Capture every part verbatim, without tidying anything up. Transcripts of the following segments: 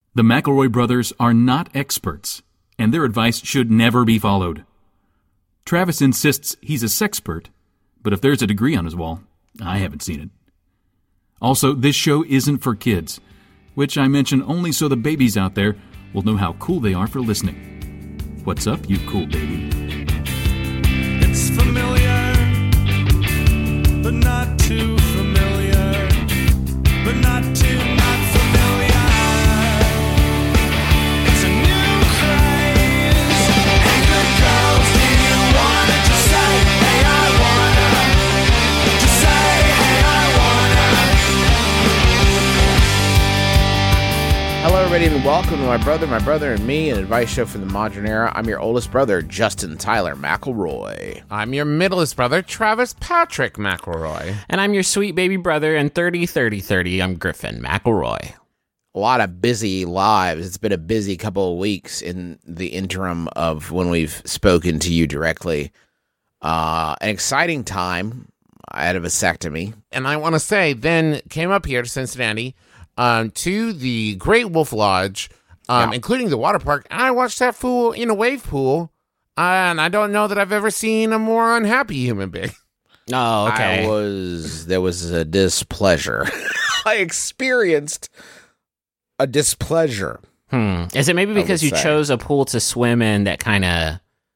The McElroy brothers are not experts, and their advice should never be followed. Travis insists he's a sexpert, but if there's a degree on his wall, I haven't seen it. Also, this show isn't for kids, which I mention only so the babies out there will know how cool they are for listening. What's up, you cool baby? It's familiar, but not too familiar, but not too not familiar. It's a new craze. Hey, good girls, do you wanna just say, hey, I wanna? Just say, hey, I wanna. Hello, everybody, and welcome to My Brother, My Brother and Me, an advice show from the modern era. I'm your oldest brother, Justin Tyler McElroy. I'm your middlest brother, Travis Patrick McElroy. And I'm your sweet baby brother, and thirty, thirty, thirty, I'm Griffin McElroy. A lot of busy lives. It's been a busy couple of weeks in the interim of when we've spoken to you directly. Uh, an exciting time. I had a vasectomy. And I want to say, then came up here to Cincinnati um, to the Great Wolf Lodge, um, Yeah. including the water park, and I watched that fool in a wave pool, and I don't know that I've ever seen a more unhappy human being. Oh, okay. I was, there was a displeasure. I experienced a displeasure. Hmm. Is it maybe because would you say. chose a pool to swim in that kind of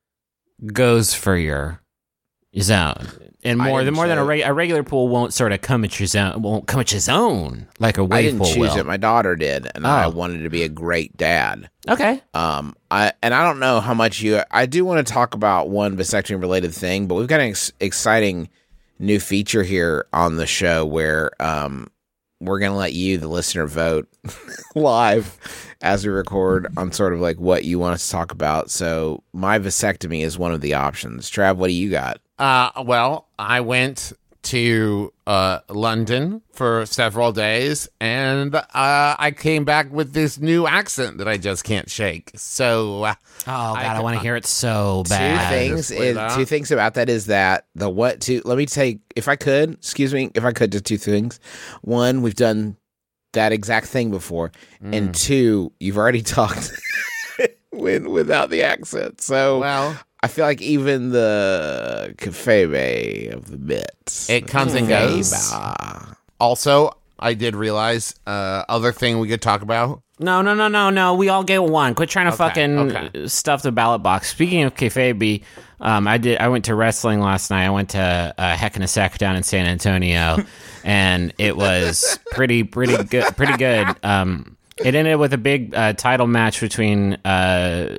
goes for your zone? And I more than didn't more than a, choose- reg- a regular pool won't sort of come at your zone, won't come at your zone like a I wave didn't pool choose will. it. My daughter did, and I Oh. wanted to be a great dad. Okay. Um, I and I don't know how much you. I do want to talk about one vasectomy related thing, but we've got an ex- exciting new feature here on the show where um we're gonna let you, the listener, vote live as we record on sort of like what you want us to talk about. So my vasectomy is one of the options. Trav, what do you got? Uh, well, I went to uh, London for several days, and uh, I came back with this new accent that I just can't shake. So, uh, Oh God, I, I- want to hear it so Two bad. things. Just wait Is, out. two things about that is that the what two. Let me take if I could. Excuse me, if I could, just two things. One, we've done that exact thing before, Mm. and two, you've already talked with, without the accent. So well, I feel like even the kafebe of the bit, it comes and goes. Kafeba. Also, I did realize uh, other thing we could talk about. No, no, no, no, no. We all get one. Quit trying to Okay, fucking okay. stuff the ballot box. Speaking of kayfabe, um, I did. I went to wrestling last night. I went to uh, Heck in a Sec down in San Antonio, and it was pretty, pretty good. Pretty good. Um, it ended with a big uh, title match between uh,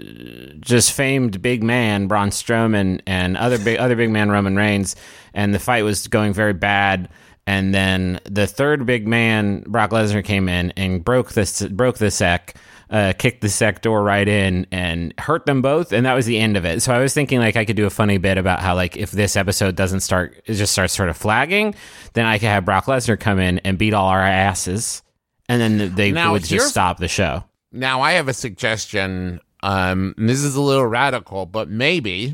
just famed big man Braun Strowman and other big other big man Roman Reigns, and the fight was going very bad. And then the third big man, Brock Lesnar, came in and broke the broke the sec, uh, kicked the sec door right in, and hurt them both. And that was the end of it. So I was thinking like I could do a funny bit about how like if this episode doesn't start, it just starts sort of flagging, then I could have Brock Lesnar come in and beat all our asses, and then they Now, would here's- just stop the show. Now, I have a suggestion. Um, and this is a little radical, but maybe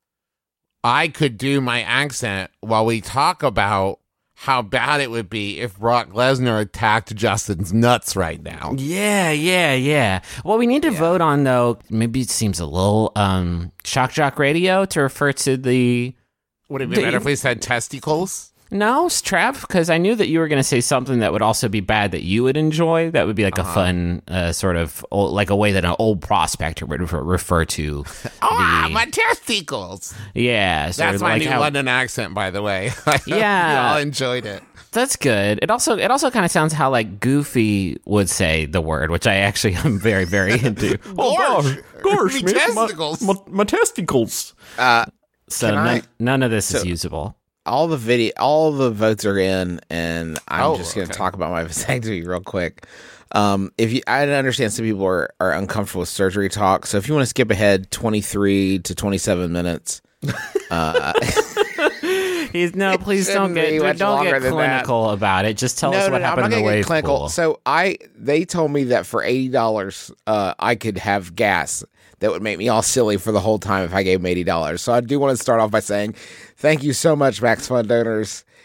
I could do my accent while we talk about how bad it would be if Brock Lesnar attacked Justin's nuts right now. Yeah, yeah, yeah. What we need to vote on, though, maybe it seems a little um, shock jock radio to refer to the. Would it be Do better you- if we said testicles? No, Trav, because I knew that you were going to say something that would also be bad that you would enjoy. That would be like a fun uh, sort of, old, like a way that an old prospector would refer, refer to. Ah, the- my testicles. Yeah, sort That's of my like new how- London accent, by the way. Yeah. Y'all enjoyed it. That's good. It also it also kind of sounds how like Goofy would say the word, which I actually am very very into. Gorge. gosh, Me testicles. My, my testicles. Uh, So Can none, I- none of this is so- usable. all the video, all the votes are in, and I'm Oh, just going to okay. talk about my vasectomy real quick. Um, if you, I understand some people are, are uncomfortable with surgery talk, so if you want to skip ahead twenty-three to twenty-seven minutes, uh, He's, no, please don't shouldn't be get much don't longer get than that. clinical about it. Just tell no, us no, what no, I'm happened not in the gonna get wave clinical. pool. So I, they told me that for eighty dollars, uh, I could have gas that would make me all silly for the whole time if I gave them eighty dollars. So I do want to start off by saying, thank you so much, Max Fund donors.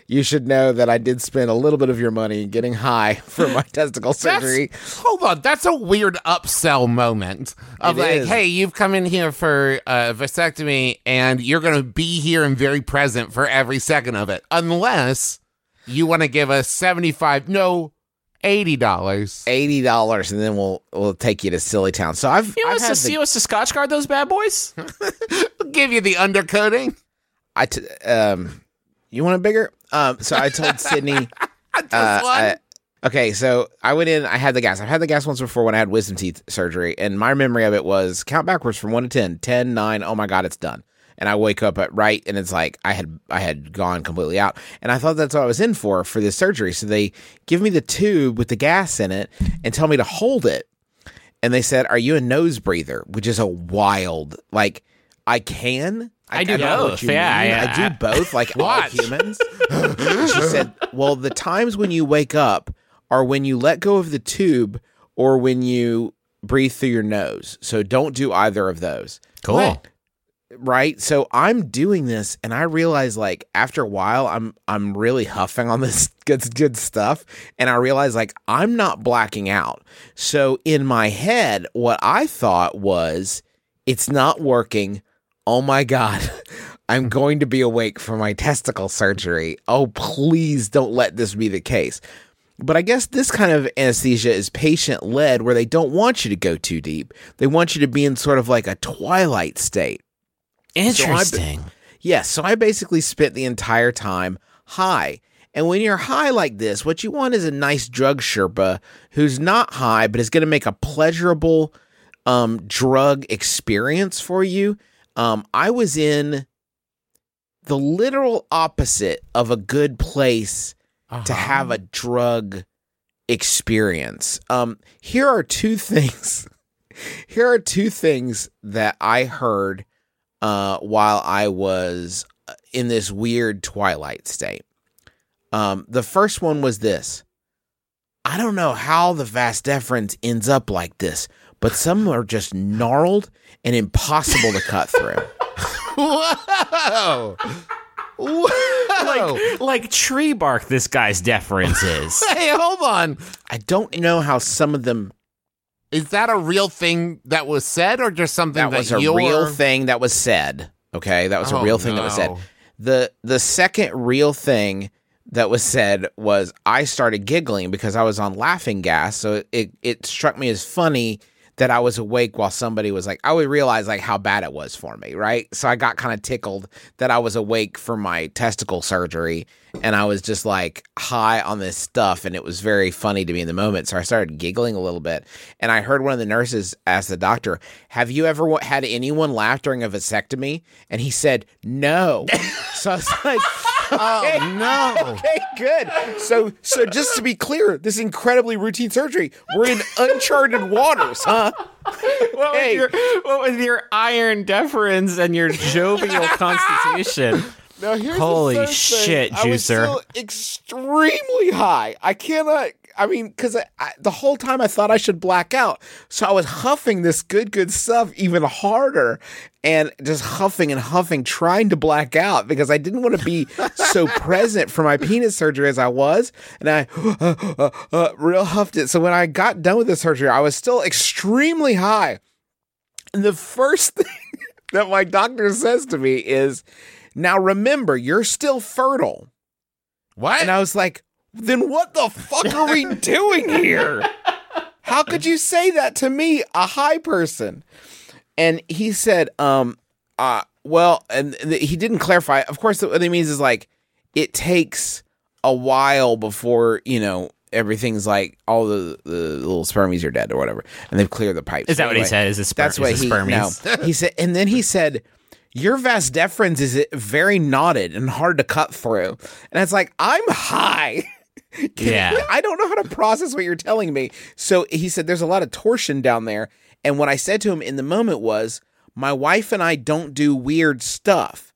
you should know that I did spend a little bit of your money getting high for my testicle surgery. That's, hold on, that's a weird upsell moment of It like, is. hey, you've come in here for a vasectomy, and you're going to be here and very present for every second of it, unless you want to give us seventy-five, no, eighty dollars. eighty dollars, and then we'll we'll take you to Silly Town. So I've, You I've want had us to the- see us to Scotch guard those bad boys? We'll give you the undercoating. I t- um, you want it bigger? Um, so I told Sydney. Just uh, one. I- okay, so I went in. I had the gas. I've had the gas once before when I had wisdom teeth surgery, and my memory of it was count backwards from one to ten. ten, nine, oh my god, it's done. And I wake up at right, and it's like I had I had gone completely out, and I thought that's what I was in for for this surgery. So they give me the tube with the gas in it and tell me to hold it, and they said, "Are you a nose breather?" Which is a wild like I can. I do know what both, you yeah, mean. I- I, I- do both, like all Watch. humans. She said, "Well, the times when you wake up are when you let go of the tube or when you breathe through your nose. So don't do either of those." Cool. Right? So I'm doing this, and I realize, like, after a while, I'm I'm really huffing on this good good stuff, and I realize, like, I'm not blacking out. So in my head, what I thought was, it's not working. Oh my god, I'm going to be awake for my testicle surgery. Oh, please don't let this be the case. But I guess this kind of anesthesia is patient-led, where they don't want you to go too deep. They want you to be in sort of like a twilight state. Interesting. Yes, so I basically spent the entire time high. And when you're high like this, what you want is a nice drug Sherpa who's not high, but is going to make a pleasurable um, drug experience for you. Um, I was in the literal opposite of a good place to have a drug experience. Um, here are two things. Here are two things that I heard uh, while I was in this weird twilight state. Um, the first one was this. I don't know how the vas deferens ends up like this, but some are just gnarled and impossible to cut through. Whoa! Whoa! Like, like tree bark, this guy's deference is. Hey, hold on. I don't know how some of them. Is that a real thing that was said, or just something That that, was a you're... real thing that was said. Okay, that was a Oh, real thing that was said. no. The the second real thing that was said was I started giggling because I was on laughing gas, so it it struck me as funny that I was awake while somebody was like, I would realize like how bad it was for me, right? So I got kind of tickled that I was awake for my testicle surgery, and I was just like high on this stuff, and it was very funny to me in the moment. So I started giggling a little bit, and I heard one of the nurses ask the doctor, "Have you ever w- had anyone laugh during a vasectomy?" And he said, "No." So I was like, Oh, no. okay, good. So, so just to be clear, this incredibly routine surgery, we're in uncharted waters, huh? What Hey. with your what with your iron deference and your jovial constitution? Now, here's Holy the third shit, thing. I was juicer. still extremely high. I cannot. I mean, because I, I, the whole time I thought I should black out, so I was huffing this good, good stuff even harder, and just huffing and huffing, trying to black out because I didn't want to be so present for my penis surgery as I was, and I uh, uh, uh, real huffed it. So when I got done with the surgery, I was still extremely high, and the first thing that my doctor says to me is, "Now remember, you're still fertile." What? And I was like, then what the fuck are we doing here? How could you say that to me, a high person? And he said, um, uh, well, and th- he didn't clarify. Of course, what he means is like, it takes a while before, you know, everything's like, all the, the little spermies are dead or whatever. And they've cleared the pipes. Is that what he Anyway, said? Is it sper- That's what is it he, spermies? no. He said, and then he said, your vas deferens is very knotted and hard to cut through. And it's like, I'm high. Yeah. I don't know how to process what you're telling me. So he said, there's a lot of torsion down there. And what I said to him in the moment was, my wife and I don't do weird stuff,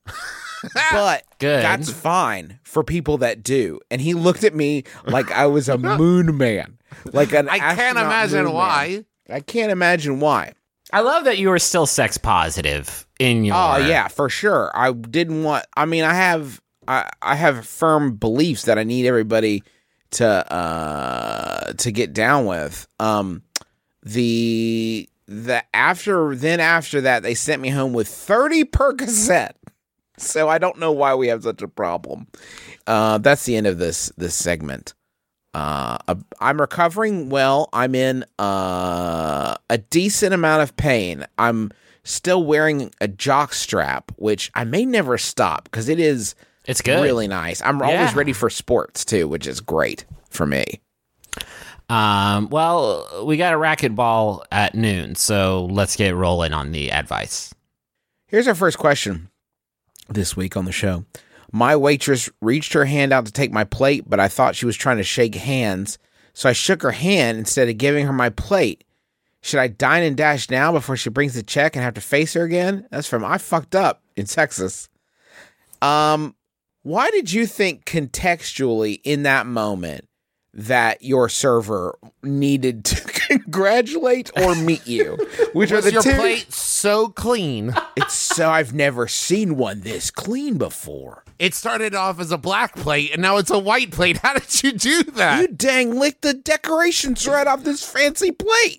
but Good. that's fine for people that do. And he looked at me like I was a moon man, like an I can't astronaut imagine moon man. why. I can't imagine why. I love that you were still sex positive in your. Oh yeah, for sure. I didn't want. I mean, I have I, I have firm beliefs that I need everybody to uh, to get down with. Um, the the after then after that they sent me home with thirty Percocet. So I don't know why we have such a problem. Uh, that's the end of this this segment. Uh, I'm recovering well. I'm in uh, a decent amount of pain. I'm still wearing a jock strap, which I may never stop because it is It's good. really nice. I'm Yeah. always ready for sports too, which is great for me. Um, well, we got a racquetball at noon, so let's get rolling on the advice. Here's our first question this week on the show. My waitress reached her hand out to take my plate, but I thought she was trying to shake hands, so I shook her hand instead of giving her my plate. Should I dine and dash now before she brings the check and have to face her again? That's from I Fucked Up in Texas. Um, why did you think contextually in that moment that your server needed to congratulate or meet you? Which are Was the your two? plate so clean? It's so I've never seen one this clean before. It started off as a black plate, and now it's a white plate. How did you do that? You dang licked the decorations right off this fancy plate.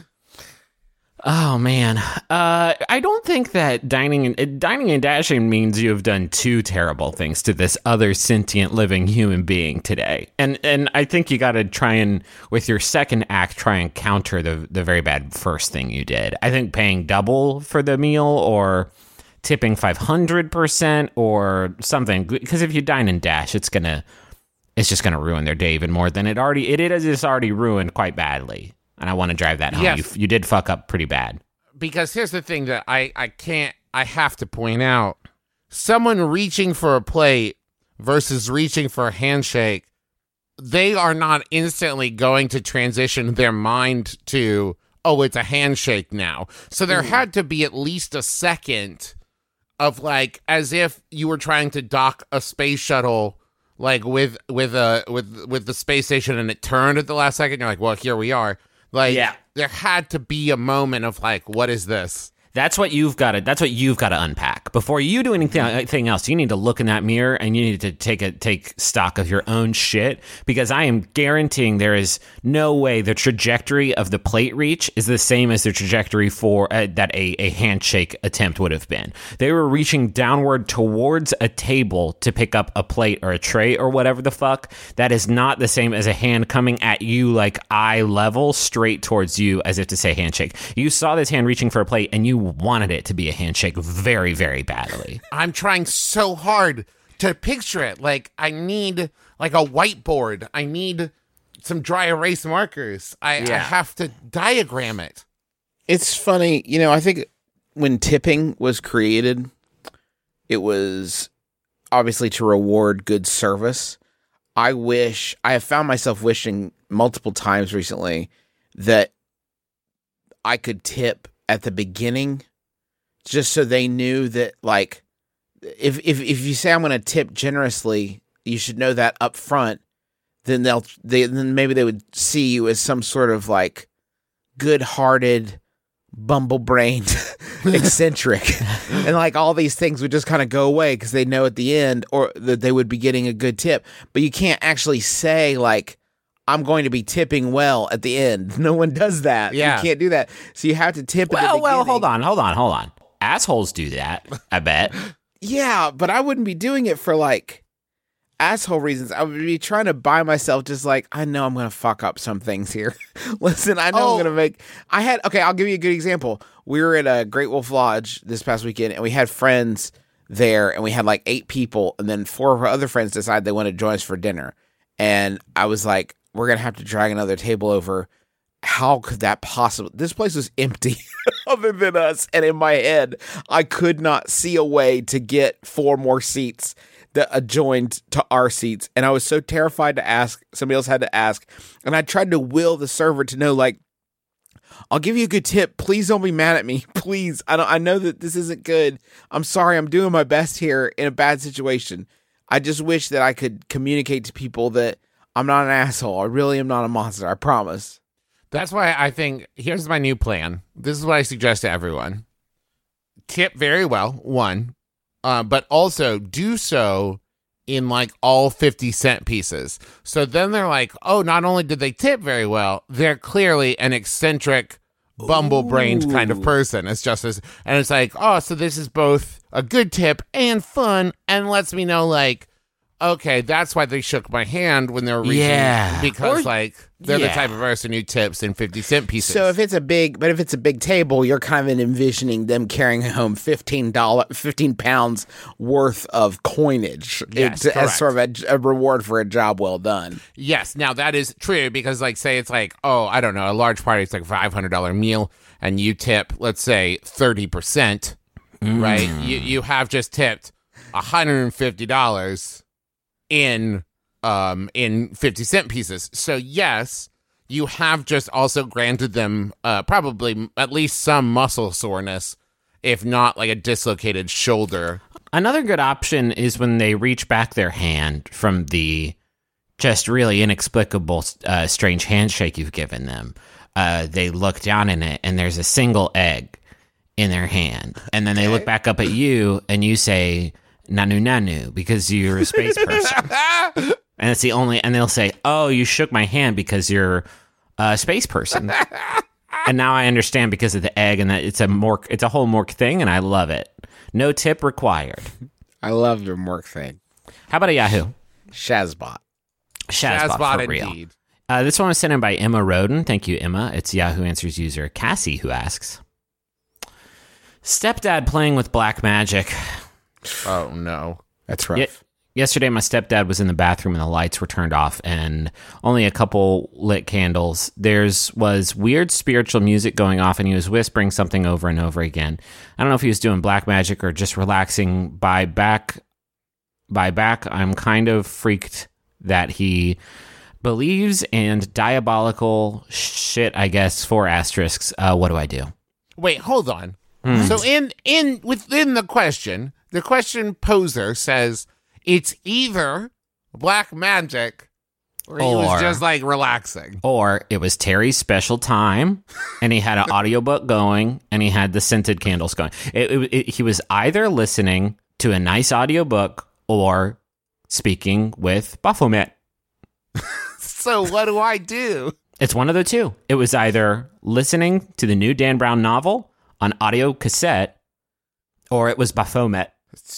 Oh man, uh, I don't think that dining and uh, dining and dashing means you have done two terrible things to this other sentient living human being today, and and I think you got to try and with your second act try and counter the the very bad first thing you did. I think paying double for the meal or tipping five hundred percent or something, because if you dine and dash, it's gonna it's just gonna ruin their day even more than it already it is just already ruined quite badly. And I want to drive that home. Yes. You, you did fuck up pretty bad. Because here's the thing that I, I can't, I have to point out. Someone reaching for a plate versus reaching for a handshake, they are not instantly going to transition their mind to, oh, it's a handshake now. So there had to be at least a second of like, as if you were trying to dock a space shuttle, like with, with, a, with, with the space station and it turned at the last second. You're like, well, here we are. Like, Yeah. there had to be a moment of like, what is this? That's what you've got to. That's what you've got to unpack before you do anything, anything else. You need to look in that mirror and you need to take a take stock of your own shit, because I am guaranteeing there is no way the trajectory of the plate reach is the same as the trajectory for uh, that a, a handshake attempt would have been. They were reaching downward towards a table to pick up a plate or a tray or whatever the fuck. That is not the same as a hand coming at you like eye level straight towards you as if to say handshake. You saw this hand reaching for a plate and you wanted it to be a handshake very, very badly. I'm trying so hard to picture it. Like, I need like a whiteboard. I need some dry erase markers. I, I Yeah. have to diagram it. It's funny, you know, I think when tipping was created, it was obviously to reward good service. I wish, I have found myself wishing multiple times recently that I could tip at the beginning, just so they knew that, like, if if if you say I'm going to tip generously, you should know that up front. Then they'll they then maybe they would see you as some sort of like good-hearted, bumble-brained, eccentric, and like all these things would just kind of go away because they know at the end or that they would be getting a good tip. But you can't actually say like, I'm going to be tipping well at the end. No one does that. Yeah. You can't do that. So you have to tip at the Well, well, beginning. hold on, hold on, hold on. Assholes do that, I bet. Yeah, but I wouldn't be doing it for like asshole reasons. I would be trying to buy myself just like, I know I'm going to fuck up some things here. Listen, I know Oh. I'm going to make, I had, okay, I'll give you a good example. We were at a Great Wolf Lodge this past weekend and we had friends there and we had like eight people and then four of our other friends decided they wanted to join us for dinner. And I was like, we're going to have to drag another table over. How could that possibly? This place was empty other than us. And in my head, I could not see a way to get four more seats that adjoined to our seats. And I was so terrified to ask. Somebody else had to ask. And I tried to will the server to know, like, I'll give you a good tip. Please don't be mad at me. Please. I don't, I know that this isn't good. I'm sorry. I'm doing my best here in a bad situation. I just wish that I could communicate to people that I'm not an asshole. I really am not a monster. I promise. That's why I think, here's my new plan. This is what I suggest to everyone. Tip very well, one, uh, but also do so in like all fifty cent pieces. So then they're like, oh, not only did they tip very well, they're clearly an eccentric, bumble-brained kind of person. It's just as, and it's like, oh, so this is both a good tip and fun, and lets me know, like, okay, that's why they shook my hand when they were reaching, Yeah. because Or- like they're the yeah. type of person who tips in fifty cent pieces. So if it's a big, but if it's a big table, you're kind of envisioning them carrying home fifteen dollars, fifteen pounds worth of coinage Yes, It- as correct. sort of a, a reward for a job well done. Yes, now that is true because, like, say it's like, oh, I don't know, a large party, it's like a five hundred dollars meal, and you tip, let's say, thirty percent, right? You you have just tipped one hundred fifty dollars in um in fifty cent pieces. So yes, you have just also granted them uh probably at least some muscle soreness, if not like a dislocated shoulder. Another good option is when they reach back their hand from the just really inexplicable, uh, strange handshake you've given them. Uh, they look down in it, and there's a single egg in their hand. And then they look back up at you, and you say, Nanu Nanu, because you're a space person. And it's the only, and they'll say, oh, you shook my hand because you're a space person. And now I understand because of the egg, and that it's a mork, it's a whole mork thing, and I love it. No tip required. I love your work thing. How about a Yahoo? Shazbot. Shazbot, Shazbot for real. indeed. Uh, this one was sent in by Emma Roden. Thank you, Emma. It's Yahoo Answers user Cassie who asks, stepdad playing with black magic. Oh no. That's rough. Ye- yesterday, my stepdad was in the bathroom and the lights were turned off and only a couple lit candles. There's was weird spiritual music going off, and he was whispering something over and over again. I don't know if he was doing black magic or just relaxing. By back, by back, I'm kind of freaked that he believes and diabolical shit. I guess four asterisks. Uh, what do I do? Wait, hold on. So in in within the question, the question poser says it's either black magic or he was Or- just like relaxing. Or it was Terry's special time, and he had an audiobook going, and he had the scented candles going. It, it, it- he was either listening to a nice audiobook or speaking with Baphomet. So what do I do? It's one of the two. It was either listening to the new Dan Brown novel on audio cassette, or it was Baphomet.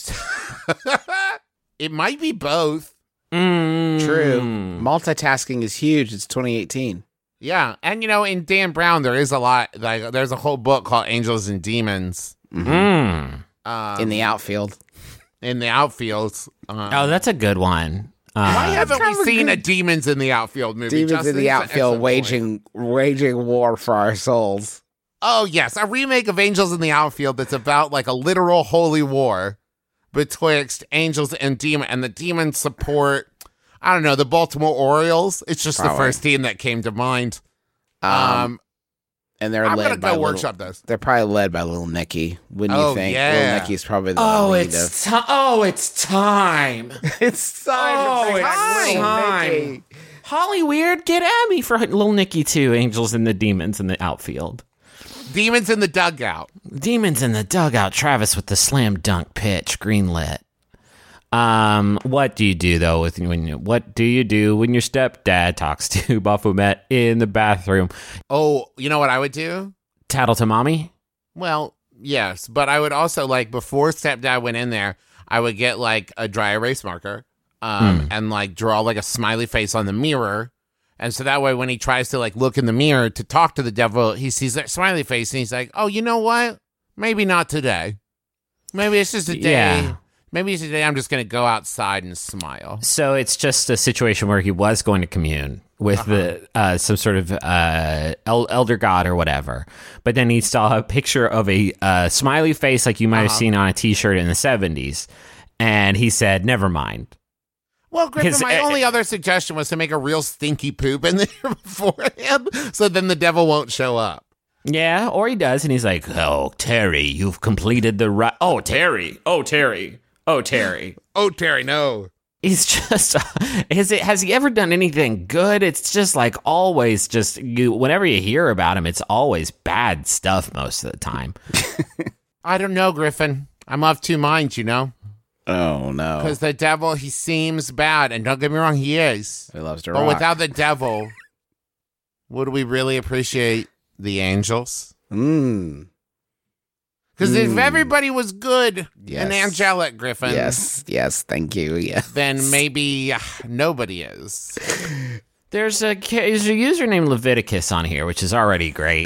It might be both. Mm. True. Multitasking is huge. It's twenty eighteen. Yeah, and you know, in Dan Brown, there is a lot. Like, there's a whole book called Angels and Demons Mm. um, In the outfield. in the outfields. Um, Oh, that's a good one. Uh, why haven't kind we of a seen a good- Demons in the Outfield movie? Demons Justin? in the It's an outfield excellent waging point. waging war for our souls. Oh yes, a remake of Angels in the Outfield that's about like a literal holy war betwixt angels and demon, and the demons support. I don't know, the Baltimore Orioles. It's just the Probably. first team that came to mind. Um, Um, and they're I'm led gonna by go little, workshop those. They're probably led by Little Nicky. Wouldn't Oh, you think? yeah. Little Nicky's probably the Oh, lead it's of- ti- oh, it's time. it's time. Oh, to bring it's back Little time. Nicky. Holly Weird, get at me for Little Nicky too. Angels and the Demons in the outfield. Demons in the dugout. Demons in the dugout. Travis with the slam dunk pitch, greenlit. Um, what do you do though with when you, what do you do when your stepdad talks to Baphomet in the bathroom? Oh, you know what I would do? Tattle to mommy? Well, yes, but I would also like before stepdad went in there, I would get like a dry erase marker, um, and like draw like a smiley face on the mirror, and so that way when he tries to like look in the mirror to talk to the devil, he sees that smiley face and he's like, "Oh, you know what? Maybe not today. Maybe it's just a day. Yeah. Maybe it's a day I'm just gonna go outside and smile." So it's just a situation where he was going to commune with the uh, some sort of uh, el- elder god or whatever, but then he saw a picture of a uh, smiley face like you might have seen on a T-shirt in the seventies, and he said, "Never mind." Well, Griffin, His- my uh, only other suggestion was to make a real stinky poop in there beforehand, so then the devil won't show up. Yeah, or he does, and he's like, "Oh, Terry, you've completed the right." Oh, Terry. Oh, Terry. Oh, Terry. Oh, Terry, no. He's just has it has he ever done anything good? It's just like always just you whenever you hear about him, it's always bad stuff most of the time. I don't know, Griffin. I'm of two minds, you know. Oh no. Because the devil, he seems bad, and don't get me wrong, he is. He loves to But rock. without the devil, would we really appreciate the angels? Mm. Because if Mm. everybody was good Yes. and angelic, Griffin, Yes, yes, thank you. Yeah. then maybe uh, nobody is. There's a ca- there's a user named Leviticus on here, which is already great.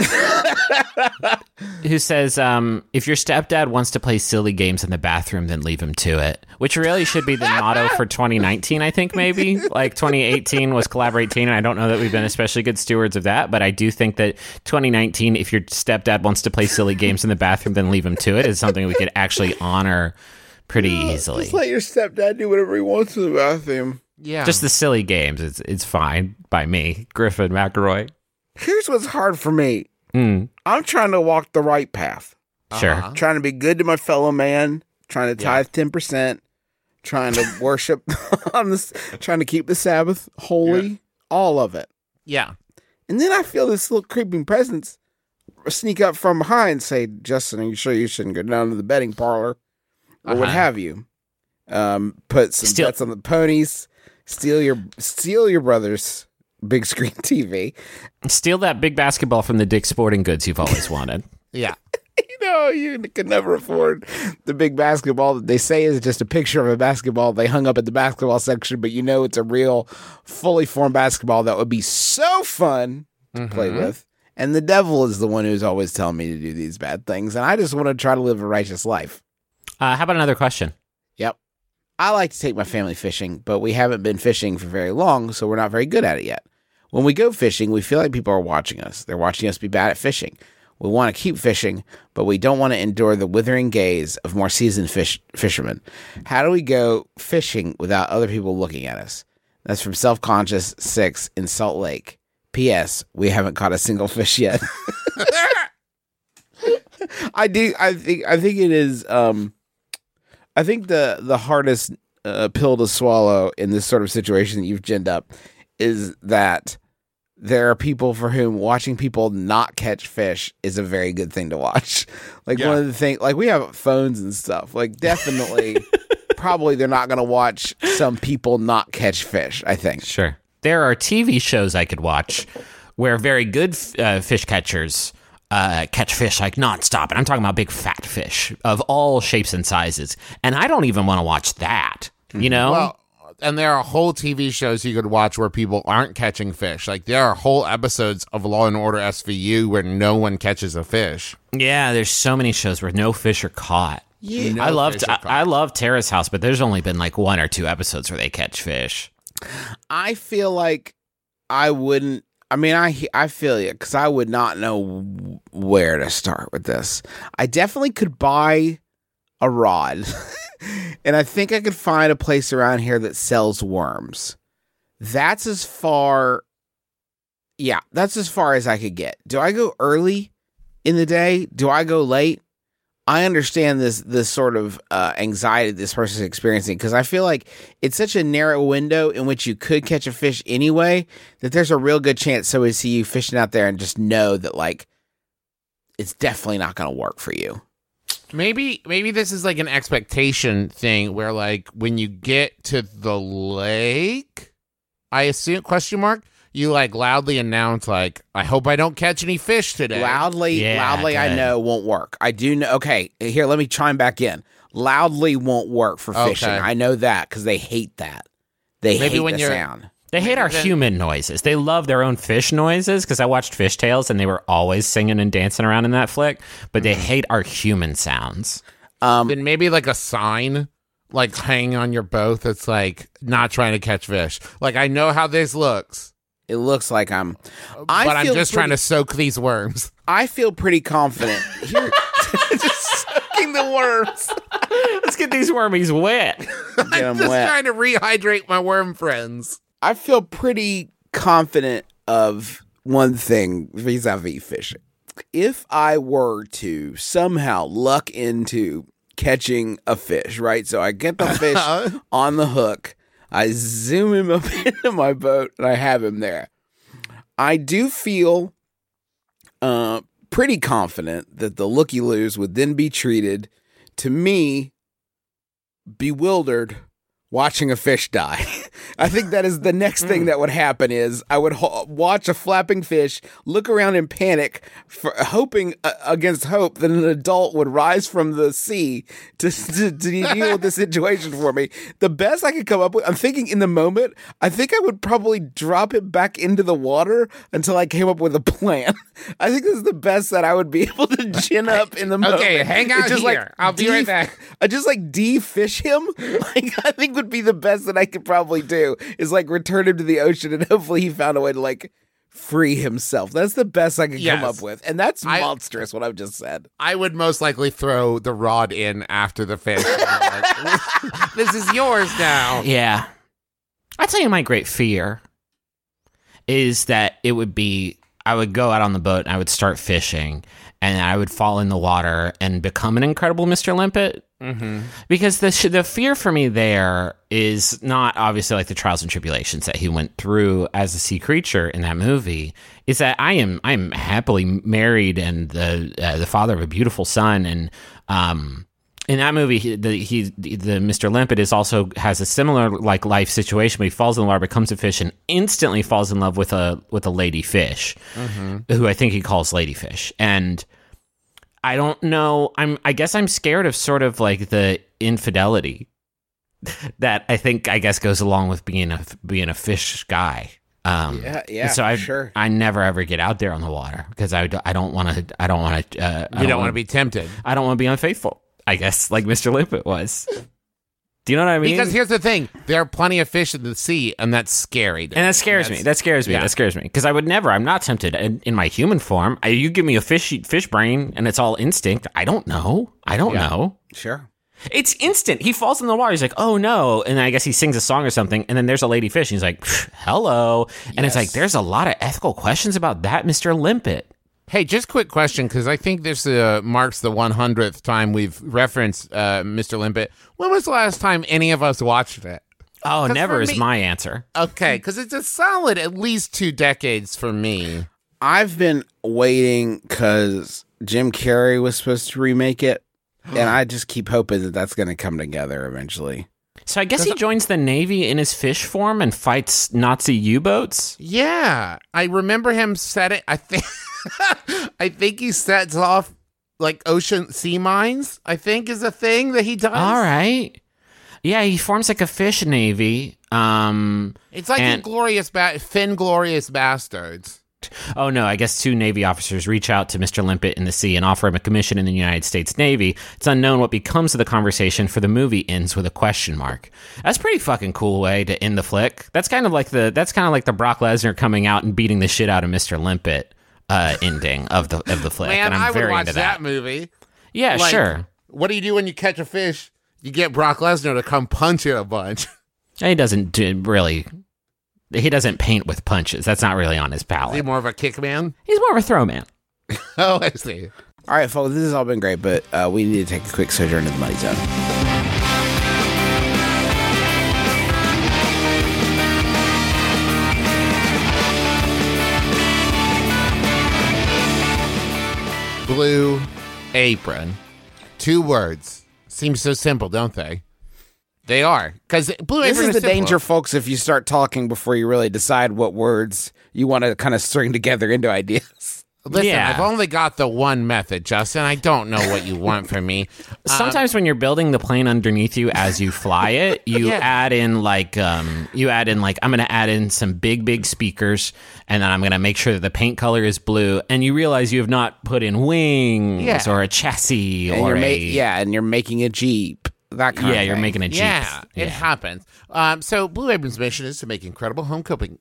Who says, um, if your stepdad wants to play silly games in the bathroom, then leave him to it. Which really should be the motto for twenty nineteen, I think, maybe. Like twenty eighteen was Collaborate Teen, and I don't know that we've been especially good stewards of that, but I do think that twenty nineteen, if your stepdad wants to play silly games in the bathroom, then leave him to it, is something we could actually honor pretty easily. Just let your stepdad do whatever he wants in the bathroom. Yeah. Just the silly games, it's it's fine by me, Griffin McElroy. Here's what's hard for me. Mm, I'm trying to walk the right path. sure. Uh-huh. Trying to be good to my fellow man. Trying to Yeah. tithe ten percent. Trying to worship on this. Trying to keep the Sabbath holy. All of it. Yeah. And then I feel this little creeping presence sneak up from behind and say, Justin, are you sure you shouldn't go down to the betting parlor? Or what Uh-huh. have you. Um, put some Steal- bets on the ponies. Steal your steal your brother's big screen T V. Steal that big basketball from the Dick's Sporting Goods you've always wanted. Yeah. You know, you could never afford the big basketball that they say is just a picture of a basketball they hung up at the basketball section, but you know it's a real, fully formed basketball that would be so fun to play with. And the devil is the one who's always telling me to do these bad things, and I just want to try to live a righteous life. Uh, how about another question? Yep. I like to take my family fishing, but we haven't been fishing for very long, so we're not very good at it yet. When we go fishing, we feel like people are watching us. They're watching us be bad at fishing. We want to keep fishing, but we don't want to endure the withering gaze of more seasoned fish fishermen. How do we go fishing without other people looking at us? That's from Self-Conscious six in Salt Lake. P S. We haven't caught a single fish yet. I do. I think. I think it is. Um, I think the the hardest uh, pill to swallow in this sort of situation that you've ginned up is that there are people for whom watching people not catch fish is a very good thing to watch. Like Yeah. one of the things, like we have phones and stuff. Like definitely, probably they're not going to watch some people not catch fish. I think. Sure. There are T V shows I could watch where very good uh, fish catchers uh, catch fish like nonstop. And I'm talking about big fat fish of all shapes and sizes. And I don't even want to watch that. You know? Well, and there are whole T V shows you could watch where people aren't catching fish. Like there are whole episodes of Law and Order S V U where no one catches a fish. yeah, there's so many shows where no fish are caught. Yeah. No I love fish I, are caught. I love Terrace House, but there's only been like one or two episodes where they catch fish. I feel like I wouldn't. I mean, I I feel you because I would not know where to start with this. I definitely could buy a rod, and I think I could find a place around here that sells worms. That's as far. Yeah, that's as far as I could get. Do I go early in the day? Do I go late? I understand this this sort of uh, anxiety this person's experiencing because I feel like it's such a narrow window in which you could catch a fish anyway that there's a real good chance somebody see you fishing out there and just know that like it's definitely not going to work for you. Maybe maybe this is like an expectation thing where like when you get to the lake, I assume question mark, you like loudly announce like, I hope I don't catch any fish today. Loudly, Yeah, loudly, I good. know won't work. I do know. Okay, here, let me chime back in. Loudly won't work for fishing. Okay. I know that because they hate that. They Maybe hate when the you're- sound. They hate our Then- human noises. They love their own fish noises because I watched Fish Tales and they were always singing and dancing around in that flick, but they hate our human sounds. Um, Then maybe like a sign like hanging on your boat that's like not trying to catch fish. Like I know how this looks, it looks like I'm. I but I'm feel just trying pretty- to soak these worms. I feel pretty confident. Here, just soaking the worms. Let's get these wormies wet. Get 'em Just wet. trying to rehydrate my worm friends. I feel pretty confident of one thing vis-a-vis fishing. If I were to somehow luck into catching a fish, right? So I get the fish on the hook, I zoom him up into my boat, and I have him there. I do feel uh, pretty confident that the looky-loos would then be treated, to me, bewildered watching a fish die. I think that is the next thing that would happen is I would ho- watch a flapping fish, look around in panic, for, hoping uh, against hope that an adult would rise from the sea to, to, to deal with the situation for me. The best I could come up with, I'm thinking in the moment, I think I would probably drop it back into the water until I came up with a plan. I think this is the best that I would be able to gin up in the moment. Okay, hang out It's just here. like I'll be de- right back. I just like de-fish him. Like I think would be the best that I could probably do is like return him to the ocean and hopefully he found a way to like free himself. That's the best I could Yes. come up with. And that's I- monstrous what I've just said. I would most likely throw the rod in after the fish. Like, this is yours now. Yeah. I tell you, my great fear is that it would be I would go out on the boat and I would start fishing and I would fall in the water and become an incredible Mister Limpet. Mm-hmm. Because the sh- the fear for me there is not obviously like the trials and tribulations that he went through as a sea creature in that movie. Is that I am I am happily married and the uh, the father of a beautiful son, and um in that movie he the he the Mister Limpet is also has a similar like life situation. But he falls in the water, becomes a fish, and instantly falls in love with a with a lady fish, who I think he calls Ladyfish, and. I don't know. I'm. I guess I'm scared of sort of like the infidelity that I think I guess goes along with being a being a fish guy. Um, Yeah, yeah, So I sure. I never ever get out there on the water because I, I don't want to. I don't want to. Uh, I You don't want wanna- to be tempted. I don't want to be unfaithful. I guess like Mister Limpet was. Do you know what I mean? Because here's the thing. There are plenty of fish in the sea, and that's scary. And that scares me. That scares me. yeah. That scares me. Because I would never. I'm not tempted in, in my human form. I, you give me a fish fish brain, and it's all instinct. I don't know. I don't Yeah. know. Sure. It's instant. He falls in the water. He's like, "Oh no!" And I guess he sings a song or something. And then there's a lady fish. And he's like, "Hello." And it's like, there's a lot of ethical questions about that, Mister Limpet. Hey, just quick question, because I think this uh, marks the one hundredth time we've referenced uh, Mister Limpet. When was the last time any of us watched it? Oh, 'Cause never for is me- my answer. Okay, because it's a solid at least two decades for me. I've been waiting because Jim Carrey was supposed to remake it. And I just keep hoping that that's going to come together eventually. So I guess he joins the Navy in his fish form and fights Nazi U-boats. Yeah, I remember him setting. I think, I think he sets off like ocean sea mines. I think is a thing that he does. All right. Yeah, he forms like a fish navy. Um, It's like And- Inglorious ba- Finn Glorious Bastards. oh no, I guess two Navy officers reach out to Mister Limpet in the sea and offer him a commission in the United States Navy. It's unknown what becomes of the conversation, for the movie ends with a question mark. That's a pretty fucking cool way to end the flick. That's kind of like the that's kind of like the Brock Lesnar coming out and beating the shit out of Mister Limpet uh, ending of the of the flick. Man, and I'm I would very watch into that. that. movie. Yeah, Like, sure. What do you do when you catch a fish? You get Brock Lesnar to come punch you a bunch. He doesn't do really. He doesn't paint with punches. That's not really on his Is he palate. more of a kick man? He's more of a throw man. Oh, I see. All right, folks, this has all been great, but uh, we need to take a quick sojourn to the Money Zone. Blue Apron. Two words. Seems so simple, don't they? They are. Because Blue This Apron is the simple. danger, folks, if you start talking before you really decide what words you want to kind of string together into ideas. Listen, Yeah. I've only got the one method, Justin. I don't know what you want from me. Sometimes when you're building the plane underneath you as you fly it, you Yeah. add in like um you add in like I'm going to add in some big big speakers, and then I'm going to make sure that the paint color is blue, and you realize you have not put in wings Yeah. or a chassis And or you're a ma- yeah, and you're making a Jeep. That kind yeah, of you're thing. making a Jeep. Yeah, it happens. Um, so Blue Apron's mission is to make incredible home cooking,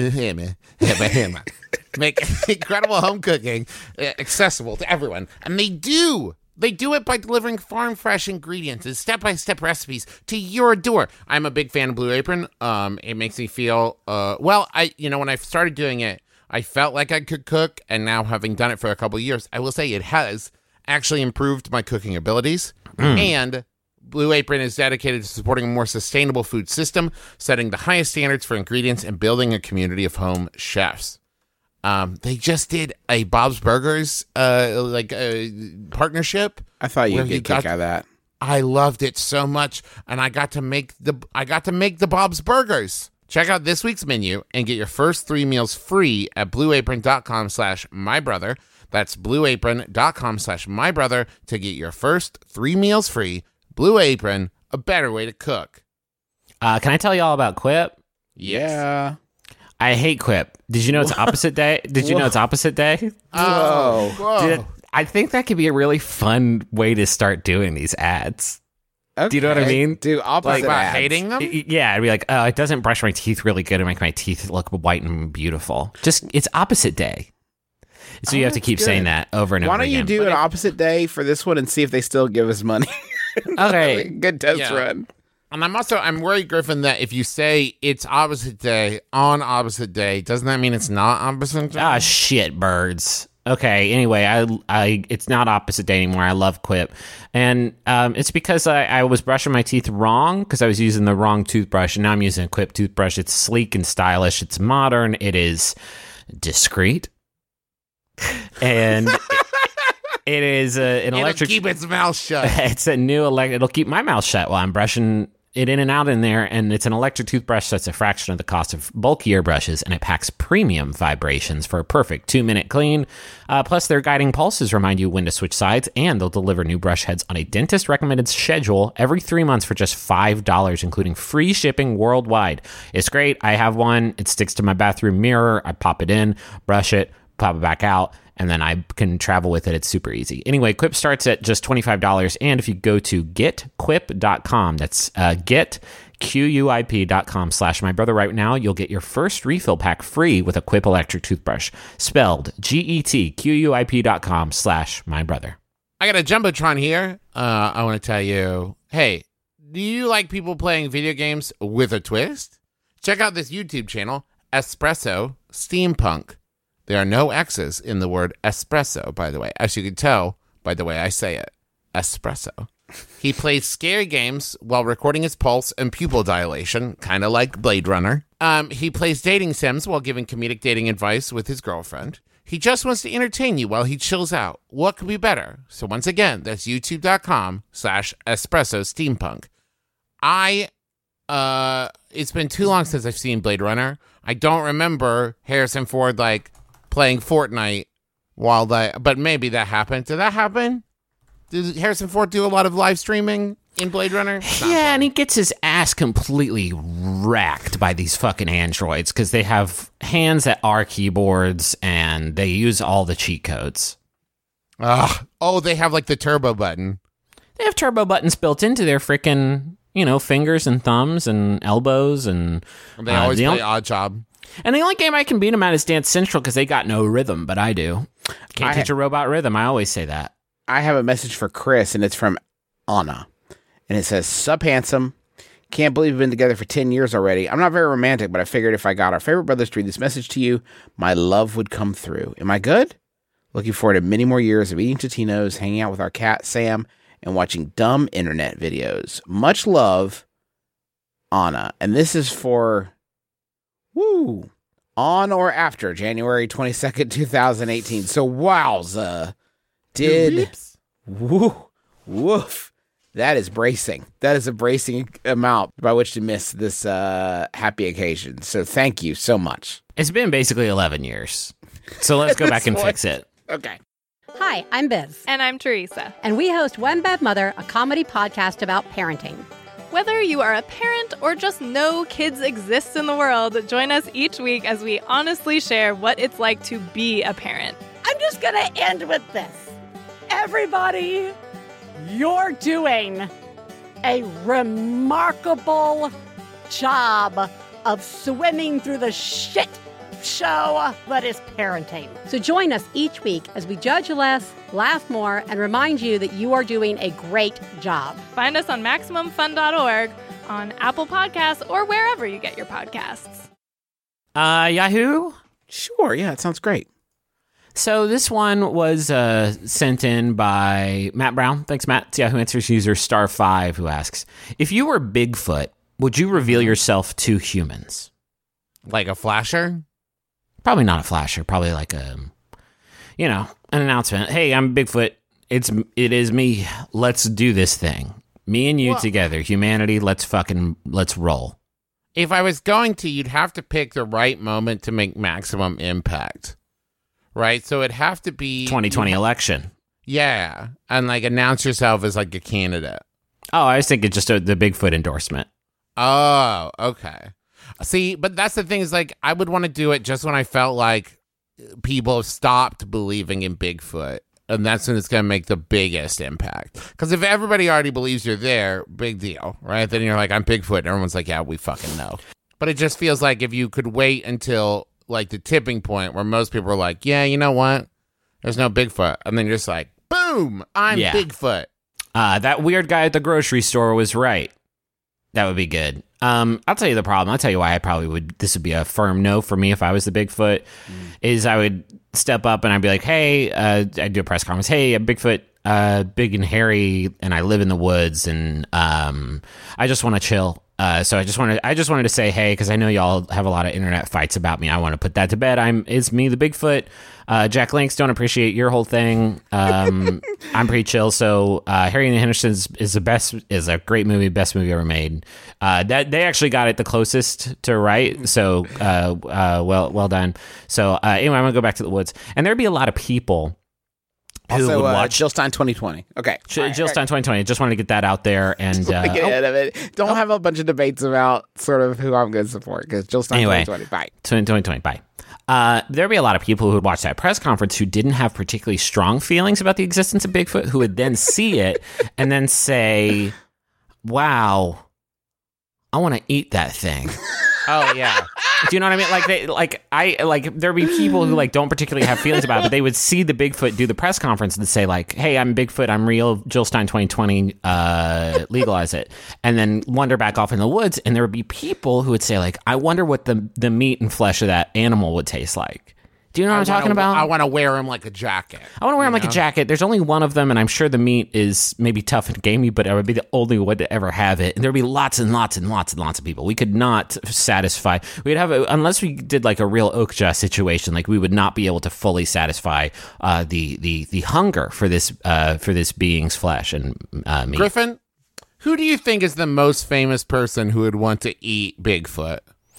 make incredible home cooking uh, accessible to everyone, and they do. They do it by delivering farm fresh ingredients and step by step recipes to your door. I'm a big fan of Blue Apron. Um, it makes me feel uh, well. I you know when I started doing it, I felt like I could cook, and now having done it for a couple of years, I will say it has actually improved my cooking abilities and. Blue Apron is dedicated to supporting a more sustainable food system, setting the highest standards for ingredients, and building a community of home chefs. Um, they just did a Bob's Burgers uh, like uh, partnership. I thought where you'd you get a kick got- out of that. I loved it so much, and I got to make the I got to make the Bob's Burgers. Check out this week's menu and get your first three meals free at blueapron.com slash mybrother. That's blueapron.com slash mybrother to get your first three meals free. Blue Apron, a better way to cook. Uh, can I tell you all about Quip? Yeah. I hate Quip. Did you know it's opposite day? Did you know it's opposite day? Oh, whoa. Did- I think that could be a really fun way to start doing these ads. Okay. Do you know what I mean? Do opposite Like about ads. hating them? Y- Yeah, I'd be like, oh, it doesn't brush my teeth really good and make my teeth look white and beautiful. Just, it's opposite day. So you have to keep good. saying that over and Why over don't you again. do an opposite day for this one and see if they still give us money? Okay. Good test Yeah. run. And I'm also, I'm worried, Griffin, that if you say it's opposite day on opposite day, doesn't that mean it's not opposite day? Ah, shit, birds. Okay, anyway, I, I, it's not opposite day anymore. I love Quip. And um, it's because I, I was brushing my teeth wrong because I was using the wrong toothbrush, and now I'm using a Quip toothbrush. It's sleek and stylish. It's modern. It is discreet. And it, it is a, an It'll electric... keep its mouth shut. It's a new electric. It'll keep my mouth shut while I'm brushing it in and out in there. And it's an electric toothbrush that's a fraction of the cost of bulkier brushes, and it packs premium vibrations for a perfect two minute clean. Uh, plus, their guiding pulses remind you when to switch sides, and they'll deliver new brush heads on a dentist recommended schedule every three months for just five dollars, including free shipping worldwide. It's great. I have one. It sticks to my bathroom mirror. I pop it in, brush it, pop it back out, and then I can travel with it. It's super easy. Anyway, Quip starts at just twenty-five dollars, and if you go to get quip dot com, that's uh, get, Q U I P dot com slash my brother right now, you'll get your first refill pack free with a Quip electric toothbrush, spelled G E T Q U I P dot com slash my brother. I got a Jumbotron here. Uh, I want to tell you, hey, do you like people playing video games with a twist? Check out this YouTube channel, Espresso Steampunk. There are no X's in the word espresso, by the way, as you can tell by the way I say it. Espresso. He plays scary games while recording his pulse and pupil dilation, kind of like Blade Runner. Um, he plays dating sims while giving comedic dating advice with his girlfriend. He just wants to entertain you while he chills out. What could be better? So once again, that's youtube.com slash espresso steampunk. I, uh, it's been too long since I've seen Blade Runner. I don't remember Harrison Ford, like, playing Fortnite while that, but maybe that happened. Did that happen? Did Harrison Ford do a lot of live streaming in Blade Runner? Yeah, and he gets his ass completely racked by these fucking androids because they have hands that are keyboards and they use all the cheat codes. Ugh. Oh, they have like the turbo button. They have turbo buttons built into their freaking, you know, fingers and thumbs and elbows, and They uh, always the play on- Odd Job. And the only game I can beat them at is Dance Central because they got no rhythm, but I do. Can't I- teach a robot rhythm. I always say that. I have a message for Chris, and it's from Anna. And it says, Sup, handsome. Can't believe we've been together for ten years already. I'm not very romantic, but I figured if I got our favorite brothers to read this message to you, my love would come through. Am I good? Looking forward to many more years of eating Totino's, hanging out with our cat, Sam, and watching dumb internet videos. Much love, Anna. And this is for, woo, on or after January twenty-second, twenty eighteen. So, wowza. Did, woo, woof. That is bracing. That is a bracing amount by which to miss this uh, happy occasion. So thank you so much. It's been basically eleven years. So let's go back and point. fix it. Okay. Hi, I'm Biz, And I'm Teresa. and we host One Bad Mother, a comedy podcast about parenting. Whether you are a parent or just know kids exist in the world, join us each week as we honestly share what it's like to be a parent. I'm just gonna end with this. Everybody, you're doing a remarkable job of swimming through the shit show that is parenting. So join us each week as we judge less, laugh more, and remind you that you are doing a great job. Find us on Maximum Fun dot org, on Apple Podcasts, or wherever you get your podcasts. Uh, Yahoo? Sure. Yeah, it sounds great. So this one was uh, sent in by Matt Brown. Thanks, Matt. It's Yahoo Answers user Star five, who asks, if you were Bigfoot, would you reveal yourself to humans? Like a flasher? Probably not a flasher. Probably like a, you know, an announcement. Hey, I'm Bigfoot. It's it is me. Let's do this thing. Me and you Well- together, humanity. Let's fucking let's roll. If I was going to, you'd have to pick the right moment to make maximum impact, right? So it'd have to be twenty twenty election. Yeah, and like announce yourself as like a candidate. Oh, I was thinking just a, the Bigfoot endorsement. Oh, okay. See, but that's the thing is like I would want to do it just when I felt like people have stopped believing in Bigfoot. And that's when it's going to make the biggest impact. Because if everybody already believes you're there, big deal, right? Then you're like, I'm Bigfoot. And everyone's like, yeah, we fucking know. But it just feels like if you could wait until like the tipping point where most people are like, yeah, you know what? There's no Bigfoot. And then you're just like, boom, I'm Yeah. Bigfoot. Uh, that weird guy at the grocery store was right. That would be good. Um, I'll tell you the problem. I'll tell you why I probably would. This would be a firm no for me if I was the Bigfoot. Mm. Is I would step up and I'd be like, "Hey," uh, I'd do a press conference. "Hey, I'm Bigfoot, uh, big and hairy, and I live in the woods, and um, I just want to chill. Uh, so I just wanted, I just wanted to say, hey, because I know y'all have a lot of internet fights about me. I want to put that to bed. I'm, it's me, the Bigfoot. Uh, Jack Links, don't appreciate your whole thing. Um, I'm pretty chill. So uh, Harry and the Hendersons is the best, is a great movie, best movie ever made. Uh, that they actually got it the closest to right. So uh, uh, well, well done. So uh, anyway, I'm gonna go back to the woods, and there'd be a lot of people who Also, would uh, watch Jill Stein twenty twenty. Okay. J- Jill Stein twenty twenty. Just wanted to get that out there, and uh, Get ahead of it. Don't have a bunch of debates about sort of who I'm going to support because Jill Stein Anyway. twenty twenty. Bye. twenty twenty, bye. Uh, there'd be a lot of people who would watch that press conference who didn't have particularly strong feelings about the existence of Bigfoot, who would then see it and then say, wow, I want to eat that thing. Oh yeah. Do you know what I mean? Like they, like I, like there'd be people who like don't particularly have feelings about it, but they would see the Bigfoot do the press conference and say like, "Hey, I'm Bigfoot. I'm real. Jill Stein twenty twenty. Uh, legalize it," and then wander back off in the woods. And there would be people who would say like, "I wonder what the the meat and flesh of that animal would taste like." Do you know what I I'm talking wanna, about? I want to wear him like a jacket. I want to wear him you like a know? jacket. There's only one of them, and I'm sure the meat is maybe tough and gamey, but I would be the only one to ever have it. And there'd be lots and lots and lots and lots of people. We could not satisfy. We'd have a, unless we did like a real Okja situation. Like we would not be able to fully satisfy uh, the the the hunger for this uh, for this being's flesh and uh, meat. Griffin, who do you think is the most famous person who would want to eat Bigfoot?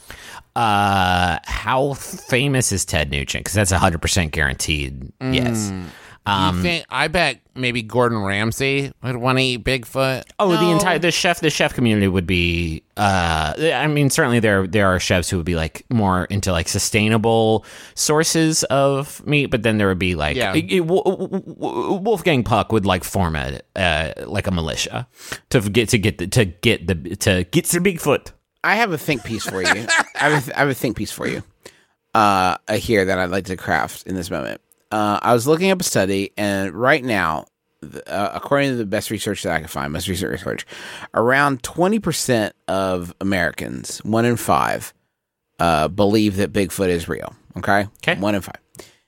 Uh, how famous is Ted Nugent? Because that's a hundred percent guaranteed. Yes. Um, you think, I bet maybe Gordon Ramsay would want to eat Bigfoot. Oh, the No. entire the chef the chef community would be. Uh, I mean, certainly there there are chefs who would be like more into like sustainable sources of meat, but then there would be like Yeah. it- it- Wo- Wo- Wolfgang Puck would like form a uh, like a militia to get to get the, to get the to get the Bigfoot. I have a think piece for you. I, have a, I have a think piece for you uh, here that I'd like to craft in this moment. Uh, I was looking up a study, and right now, the, uh, according to the best research that I can find, most recent research, around twenty percent of Americans, one in five, uh, believe that Bigfoot is real. Okay? Okay. One in five.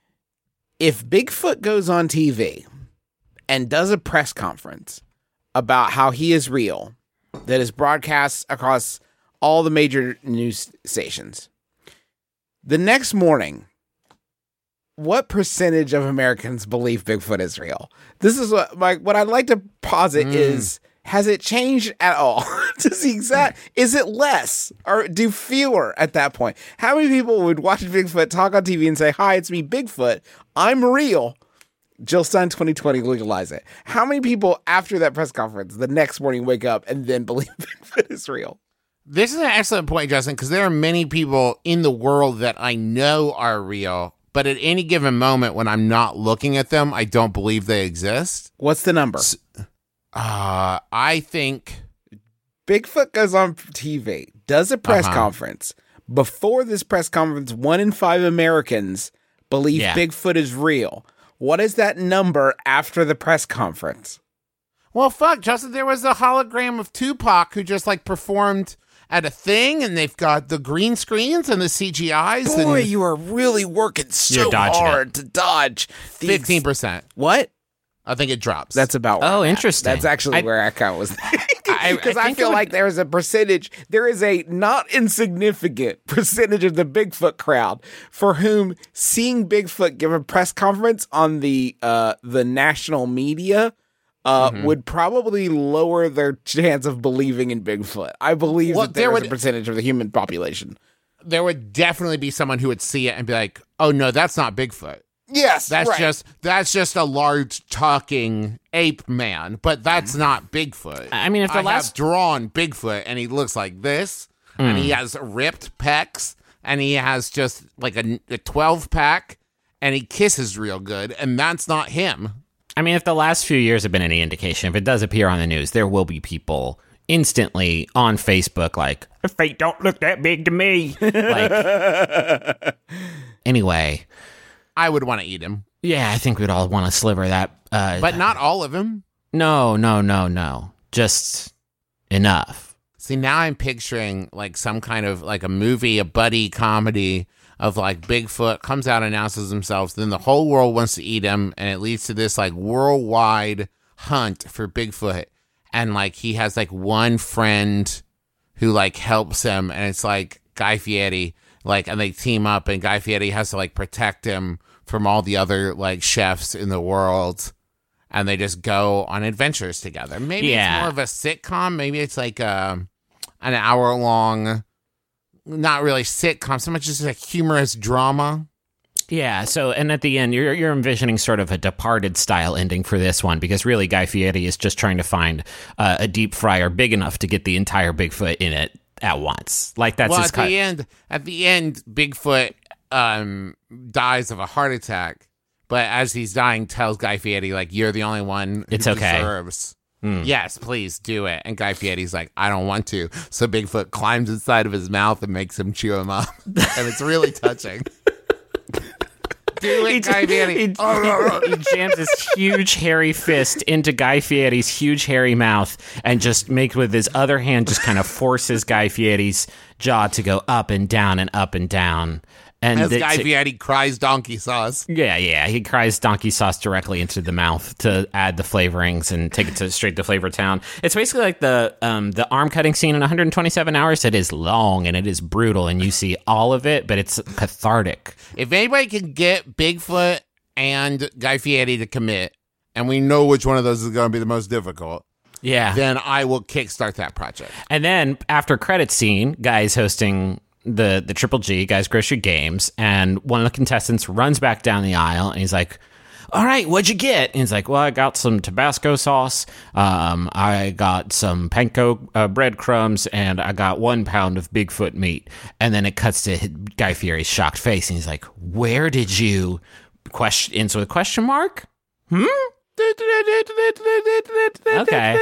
If Bigfoot goes on T V and does a press conference about how he is real, that is broadcast across all the major news stations, the next morning, what percentage of Americans believe Bigfoot is real? This is what my what I'd like to posit Mm. is: has it changed at all? Does the exact is it less or do fewer at that point? How many people would watch Bigfoot talk on T V and say, "Hi, it's me, Bigfoot. I'm real. Jill Stein twenty twenty, legalize it." How many people after that press conference the next morning wake up and then believe Bigfoot is real? This is an excellent point, Justin, because there are many people in the world that I know are real, but at any given moment when I'm not looking at them, I don't believe they exist. What's the number? Uh, I think Bigfoot goes on T V, does a press Uh-huh. conference. Before this press conference, one in five Americans believe Yeah. Bigfoot is real. What is that number after the press conference? Well, fuck, Justin, there was a hologram of Tupac who just like performed at a thing, and they've got the green screens and the C G Is. Boy, and you are really working so You're dodging hard to dodge these- fifteen percent. What? I think it drops. That's about where Oh, I'm at. interesting. That's actually I- where I kind of was I- because I I, think it feel would- like there's a percentage. There is a not insignificant percentage of the Bigfoot crowd for whom seeing Bigfoot give a press conference on the uh, the national media uh, Mhm. would probably lower their chance of believing in Bigfoot. I believe Well, that there there is would- a percentage of the human population. There would definitely be someone who would see it and be like, "Oh no, that's not Bigfoot. Yes, That's right. just that's just a large talking ape man, but that's not Bigfoot." I mean, if the I last- have drawn Bigfoot and he looks like this, and he has ripped pecs, and he has just like a, a twelve pack, and he kisses real good, and that's not him. I mean, if the last few years have been any indication, if it does appear on the news, there will be people instantly on Facebook like, the feet don't look that big to me. Like, anyway, I would want to eat him, yeah, I think we'd all want to sliver that. Uh, but not all of him. no, no, no, no. Just enough. See, now I'm picturing like some kind of like a movie, a buddy comedy of like Bigfoot comes out, announces himself, then the whole world wants to eat him, and it leads to this like worldwide hunt for Bigfoot. And like he has like one friend who like helps him, and it's like Guy Fieri, like, and they team up, and Guy Fieri has to like protect him from all the other like chefs in the world. And they just go on adventures together. Maybe Yeah. it's more of a sitcom. Maybe it's like a, an hour long, not really sitcom, so much just a humorous drama. Yeah, so, and at the end, you're you're envisioning sort of a Departed style ending for this one, because really Guy Fieri is just trying to find uh, a deep fryer big enough to get the entire Bigfoot in it at once. Like, that's well, his at cut. the end, at the end, Bigfoot um, dies of a heart attack, but as he's dying, tells Guy Fieri like, "You're the only one who It's okay. deserves." Yes, please do it. And Guy Fieri's like, "I don't want to." So Bigfoot climbs inside of his mouth and makes him chew him up, and it's really touching. Do it, Guy Fieri. He, he jams his huge hairy fist into Guy Fieri's huge hairy mouth and just makes with his other hand just kind of forces Guy Fieri's jaw to go up and down and up and down. And As the- Guy to- Fieri cries donkey sauce. yeah, yeah, he cries donkey sauce directly into the mouth to add the flavorings and take it to straight to Flavor Town. It's basically like the um, the arm cutting scene in one hundred twenty-seven hours. It is long and it is brutal, and you see all of it, but it's cathartic. If anybody can get Bigfoot and Guy Fieri to commit, and we know which one of those is going to be the most difficult, Yeah. then I will kickstart that project. And then after credit scene, Guy's hosting the the Triple G, Guy's Grocery Games, and one of the contestants runs back down the aisle and he's like, "All right, what'd you get?" And he's like, "Well, I got some Tabasco sauce, um, I got some panko uh, breadcrumbs, and I got one pound of Bigfoot meat." And then it cuts to Guy Fieri's shocked face, and he's like, "Where did you?" Question ends with a question mark. Hmm. Okay.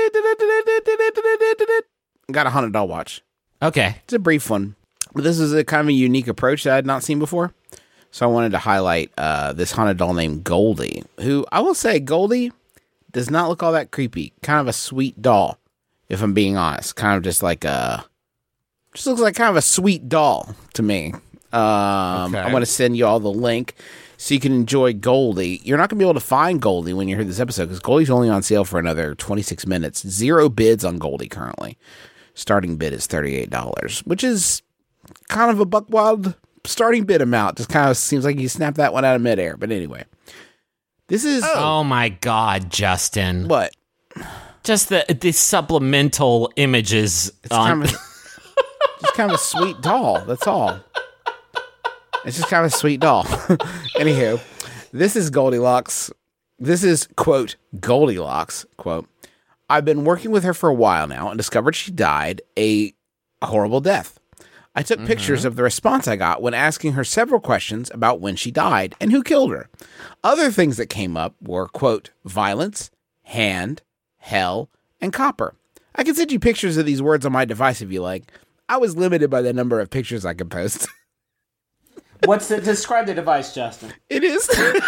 Got a haunted doll watch. Okay. It's a brief one, but this is a kind of a unique approach that I had not seen before. So I wanted to highlight uh, this haunted doll named Goldie, who I will say Goldie does not look all that creepy. Kind of a sweet doll, if I'm being honest. Kind of just like a, just looks like kind of a sweet doll to me. Um, Okay. I'm going to send you all the link so you can enjoy Goldie. You're not going to be able to find Goldie when you hear this episode because Goldie's only on sale for another twenty-six minutes. Zero bids on Goldie currently. Starting bid is thirty-eight dollars, which is kind of a buck wild starting bid amount. Just kind of seems like you snapped that one out of midair. But anyway, this is Oh my God, Justin. what? Just the the supplemental images It's on kind of just kind of a sweet doll. That's all. It's just kind of a sweet doll. Anywho, this is Goldilocks. This is, quote, Goldilocks, quote, "I've been working with her for a while now and discovered she died a horrible death. I took pictures of the response I got when asking her several questions about when she died and who killed her. Other things that came up were, quote, violence, hand, hell, and copper. I can send you pictures of these words on my device if you like. I was limited by the number of pictures I could post." What's the describe the device, Justin? It is.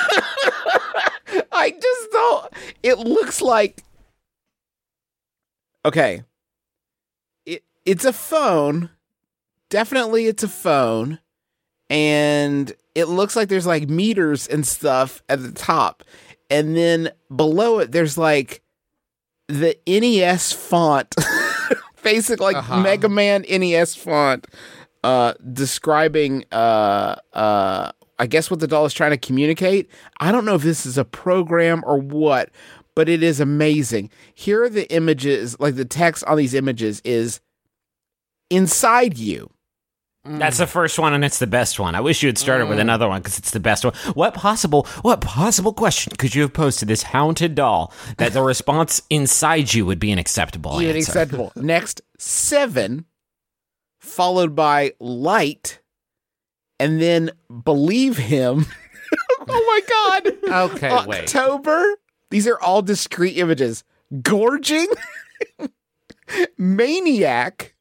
I just don't. It looks like. Okay. It it's a phone. Definitely, it's a phone, and it looks like there's like meters and stuff at the top, and then below it there's like the N E S font, basic like Uh-huh. Mega Man N E S font. Uh, describing, uh, uh, I guess what the doll is trying to communicate. I don't know if this is a program or what, but it is amazing. Here are the images, like the text on these images is inside you. That's the first one, and it's the best one. I wish you had started mm. with another one because it's the best one. What possible, what possible question could you have posed to this haunted doll that the response inside you would be an acceptable Be answer? acceptable. Next, seven, followed by light, and then believe him. Oh my God. Okay, wait. October. These are all discrete images. Gorging, maniac,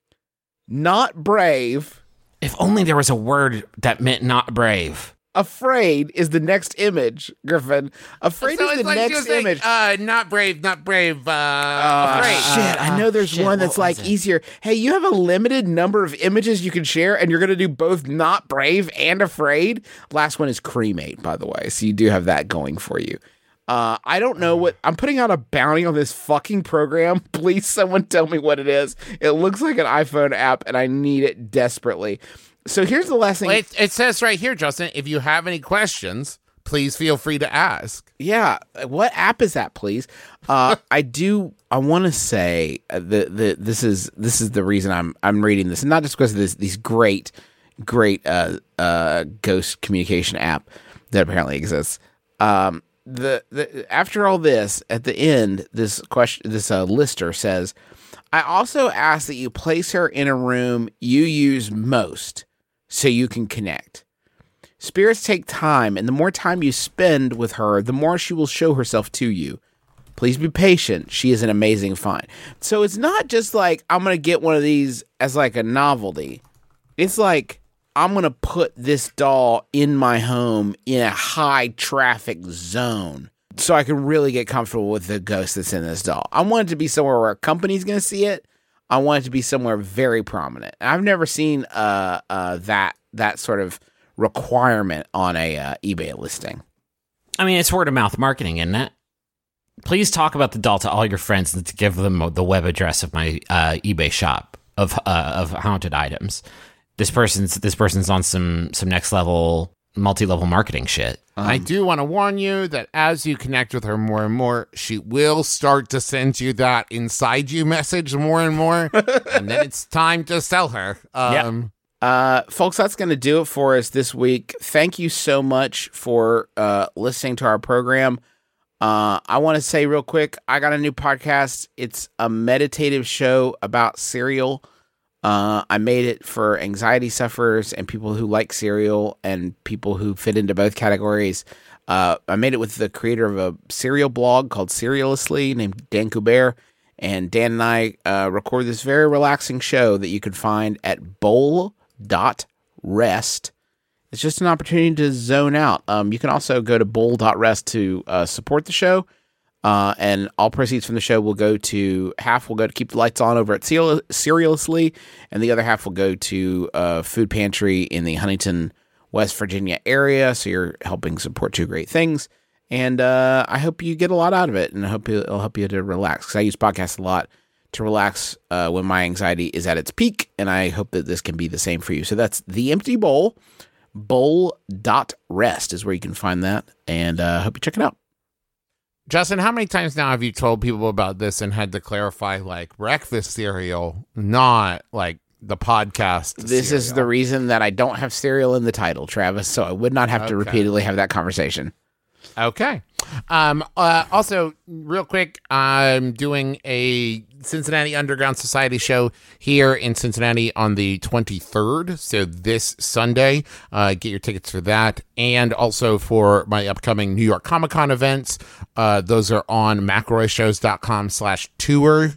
not brave. If only there was a word that meant not brave. Afraid is the next image, Griffin. Afraid So is it's the like next you're saying, image. uh, not brave, not brave, uh, Uh, afraid. shit, I know there's shit, one that's what was like it? easier. Hey, you have a limited number of images you can share, and you're going to do both not brave and afraid. Last one is cremate, by the way. So you do have that going for you. Uh, I don't know what I'm putting out a bounty on this fucking program. Please, someone tell me what it is. It looks like an iPhone app, and I need it desperately. So here's the last thing. Well, it, it says right here, Justin, if you have any questions, please feel free to ask. Yeah, what app is that, please? Uh, I do. I want to say that the this is this is the reason I'm I'm reading this, and not just because of this these great great uh, uh, ghost communication app that apparently exists. Um, the, the after all this, at the end, this question, this uh, lister says, I also ask that you place her in a room you use most, so you can connect. Spirits take time, and the more time you spend with her, the more she will show herself to you. Please be patient. She is an amazing find. So it's not just like, I'm going to get one of these as like a novelty. It's like, I'm going to put this doll in my home in a high traffic zone so I can really get comfortable with the ghost that's in this doll. I want it to be somewhere where a company's going to see it. I want it to be somewhere very prominent. And I've never seen uh, uh, that that sort of requirement on a uh, eBay listing. I mean, it's word of mouth marketing, isn't it? Please talk about the doll to all your friends and to give them the web address of my uh, eBay shop of uh, of haunted items. This person's this person's on some some next level multi level marketing shit. Um, I do want to warn you that as you connect with her more and more, she will start to send you that inside you message more and more, and then it's time to sell her. Um, Uh, folks, that's going to do it for us this week. Thank you so much for uh, listening to our program. Uh, I want to say real quick, I got a new podcast. It's a meditative show about cereal. Uh, I made it for anxiety sufferers and people who like cereal and people who fit into both categories. Uh, I made it with the creator of a cereal blog called Serialously named Dan Kubert. And Dan and I uh, record this very relaxing show that you can find at bowl dot rest. It's just an opportunity to zone out. Um, you can also go to bowl dot rest to uh, support the show. Uh, and all proceeds from the show will go to, half will go to keep the lights on over at Serial- Serialously, and the other half will go to uh, Food Pantry in the Huntington, West Virginia area. So you're helping support two great things. And uh, I hope you get a lot out of it, and I hope it'll help you to relax, because I use podcasts a lot to relax uh, when my anxiety is at its peak, and I hope that this can be the same for you. So that's The Empty Bowl. bowl dot rest is where you can find that, and I uh, hope you check it out. Justin, how many times now have you told people about this and had to clarify, like, breakfast cereal, not, like, the podcast This cereal? is the reason that I don't have cereal in the title, Travis, so I would not have to Okay. repeatedly have that conversation. Okay. Um, uh, also, real quick, I'm doing a Cincinnati Underground Society show here in Cincinnati on the twenty-third. So this Sunday, uh, get your tickets for that. And also for my upcoming New York Comic Con events. Uh, those are on McElroyShows.com slash tour,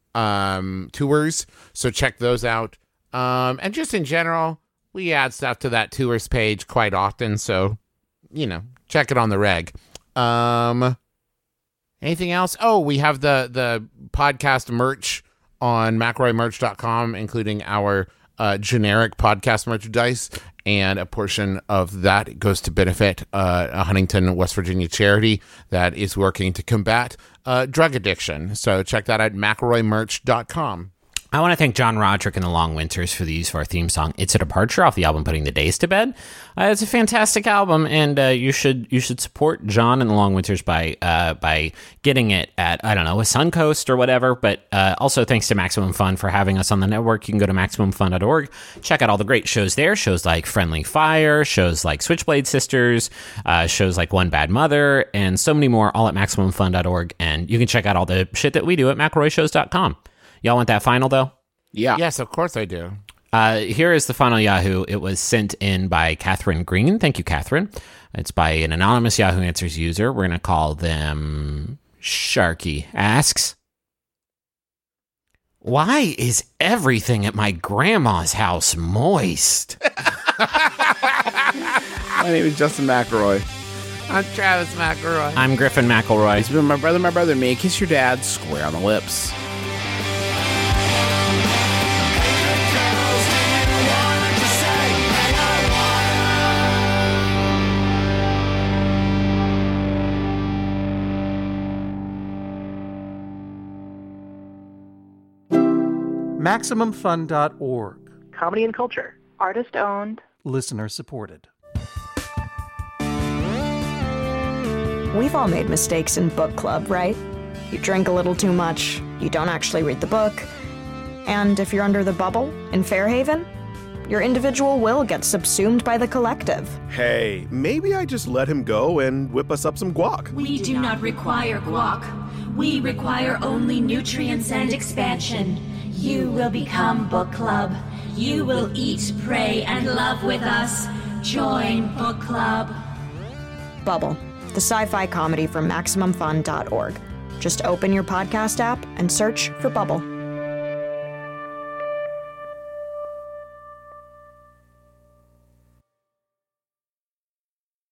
um, tours. So check those out. Um, and just in general, we add stuff to that tours page quite often. So, you know, check it on the reg. Um, anything else? Oh, we have the, the podcast merch on McElroy Merch dot com, including our uh, generic podcast merchandise, and a portion of that goes to benefit uh, a Huntington, West Virginia charity that is working to combat uh, drug addiction. So check that out at McElroy Merch dot com. I want to thank John Roderick and the Long Winters for the use of our theme song, It's a Departure, off the album Putting the Days to Bed. Uh, it's a fantastic album, and uh, you should you should support John and the Long Winters by uh, by getting it at, I don't know, a Suncoast or whatever. But uh, also thanks to Maximum Fun for having us on the network. You can go to maximum fun dot org, check out all the great shows there, shows like Friendly Fire, shows like Switchblade Sisters, uh, shows like One Bad Mother, and so many more, all at maximum fun dot org. And you can check out all the shit that we do at mcelroy shows dot com. Y'all want that final, though? Yeah. Yes, of course I do. Uh, here is the final Yahoo. It was sent in by Catherine Green. Thank you, Catherine. It's by an anonymous Yahoo Answers user. We're going to call them Sharky Asks, why is everything at my grandma's house moist? My name is Justin McElroy. I'm Travis McElroy. I'm Griffin McElroy. It's been my brother, my brother, and me. Kiss your dad square on the lips. maximum fun dot org. Comedy and culture. Artist owned. Listener supported. We've all made mistakes in book club, right? You drink a little too much, you don't actually read the book, and if you're under the bubble in Fairhaven, your individual will get subsumed by the collective. Hey, maybe I just let him go and whip us up some guac. We do not require guac. We require only nutrients and expansion. You will become book club. You will eat, pray, and love with us. Join book club. Bubble, the sci-fi comedy from maximum fun dot org. Just open your podcast app and search for Bubble.